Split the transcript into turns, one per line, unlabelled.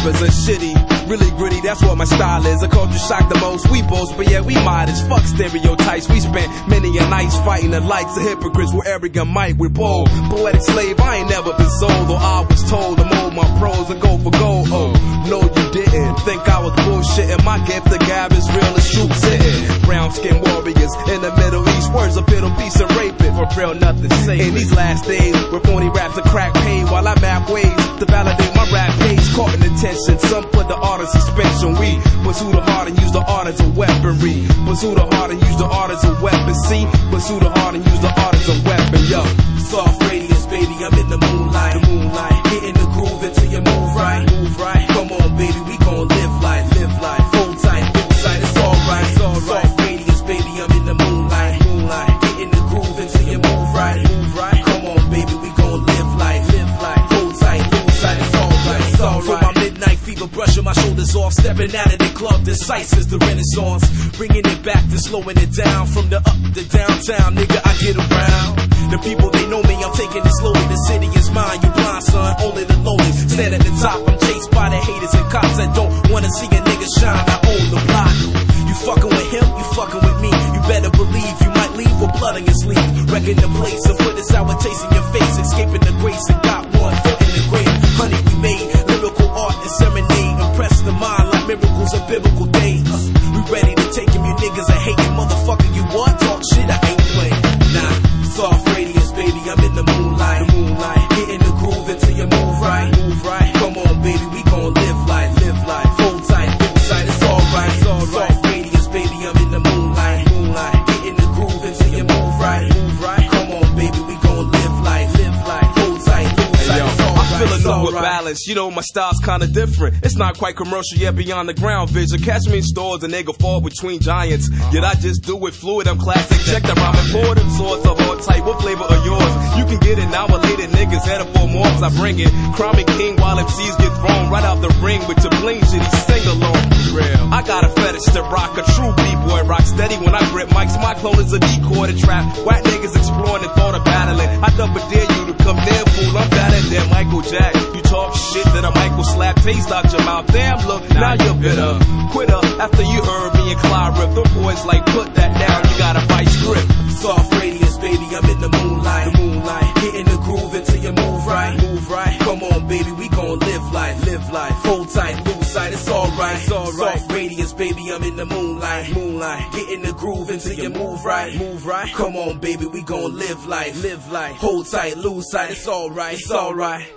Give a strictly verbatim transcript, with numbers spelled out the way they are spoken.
rappers are shitty, really gritty, that's what my style is. A culture shock the most, we boast, but yeah, we modest. Fuck stereotypes, we spent many a nights fighting the likes of hypocrites. We're arrogant, might, we're bold. Poetic slave, I ain't never been sold, though I was told to mold my pros and go for gold. Oh, no you didn't, think I was bullshitting. My gift to gab is real as troops hitting. Brown skin warriors in the Middle East, words of fiddle, peace and rape it. For real, nothing safe. In these last days, where phony raps are crack paid, while I map ways to validate my rap page. Caught in attention, some put the art in suspension. We pursue the heart and use the art as a weaponry. Pursue the heart and use the art as a weapon. See, pursue the heart and use the art as a weapon. Yo, soft radius, baby, I'm in the moonlight. The moonlight, getting the groove until you move right. Move right. Come on, baby, we gon' live life, live life. Full tight, full tight, it's alright, it's alright. Soft radius, baby, I'm in the moonlight. Moonlight, getting the groove until you move right. Move right. Come on, baby, we gon' live life, live life. Full tight, full tight, it's alright, it's alright. For my midnight fever, brushing my shoulders off, stepping out of the club, the sights is the Renaissance. Bringing it back to slowing it down, from the up to downtown, nigga, I get around. The people, they know me, I'm taking it slowly. The city is mine, you blind, son, only the lonely stand at the top. I'm chased by the haters and cops that don't wanna see a nigga shine. I own the block. You fucking with him, you fucking with me. You better believe you might leave with blood on your sleeve. Wrecking the place and put a sour taste in your face. Escaping the grace and got one foot in the grave. Honey, we made lyrical art and serenade. Impress the mind like miracles of biblical days. We ready to take him, you niggas are hating. Motherfucker, you what? Talk shit, I ain't playing. Nah, soft radius, baby, I'm in the moonlight. The moonlight, getting the groove until you move right. Move right. Come on, baby, we gon' live life, live life. Full tight, full tight, it's alright, it's alright. Soft radius, baby, I'm in the moonlight. Moonlight, getting the groove until you move right. Move right. Come on, baby, we gon' live life, live life. Full tight, full tight, it's alright. I'm feeling new with balance, you know my style's kinda different. It's not quite commercial yet, beyond the ground vision. Catch me in stores and they go fall between giants. Yet I just do it fluid, I'm classic. Check the rhyme and pour them swords of all type. What flavor are yours? You can get it now or later, niggas headed for more. I bring it, crowning king while M Cs get thrown right out the ring with your bling shitty sing along. Real. I got a fetish to rock, a true b-boy rock steady when I grip mics. My clone is a decoy to trap. Whack niggas exploring the thought of battling. I double dare you to come near, fool. I'm better than Michael Jack. You talk shit that a Michael slap taste out your mouth. Damn, look, now you're bitter. Quitter after you heard me and Clyde rip. Them boys like, put that down, you gotta fight script. Soft radius, baby, I'm in the moonlight. The moonlight, getting the groove until you move right. Move right. Come on, baby, we gon' live life, live life. Hold tight, loose side, it's alright, it's alright. Soft radius, baby, I'm in the moonlight. Moonlight, getting the groove until you move right. Move right. Come on, baby, we gon' live life, live life. Hold tight, loose side, it's alright, it's alright.